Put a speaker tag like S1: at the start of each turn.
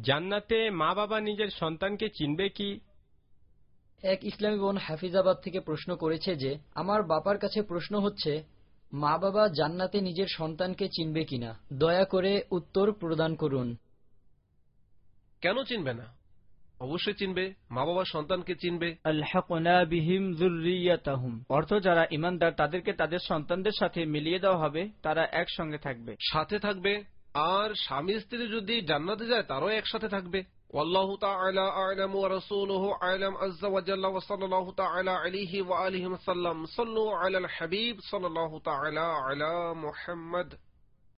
S1: জান্নাতে মা বাবা নিজের সন্তানকে চিনবে কি?
S2: এক ইসলামী বোন হাফিজাবাদ থেকে প্রশ্ন করেছে যে, আমার বাবার কাছে প্রশ্ন হচ্ছে, মা বাবা জান্নাতে নিজের সন্তানকে চিনবে কিনা, দয়া করে উত্তর প্রদান করুন।
S3: কেন চিনবে না? অবশ্যই চিনবে। মা বাবা সন্তানকে চিনবে।
S4: আলহাকনা বিহিম যুররিয়াতাহুম, অর্থ যারা ঈমানদার তাদেরকে তাদের সন্তানদের সাথে মিলিয়ে দেওয়া হবে, তারা একসঙ্গে থাকবে।
S3: সাথে থাকবে। আর স্বামী স্ত্রী যদি জান্নাতে যায় তারাও একসাথে থাকবে। ওয়াল্লাহু তাআলা আ'লামু ওয়া রাসূলুহু আ'লাম আযজা ওয়া জাল্লা ওয়া সাল্লাল্লাহু তাআলা আলাইহি ওয়া আলিহি ওয়া সাল্লাম। সাল্লু আলাল হাবিব সাল্লাল্লাহু তাআলা আলা মুহাম্মদ।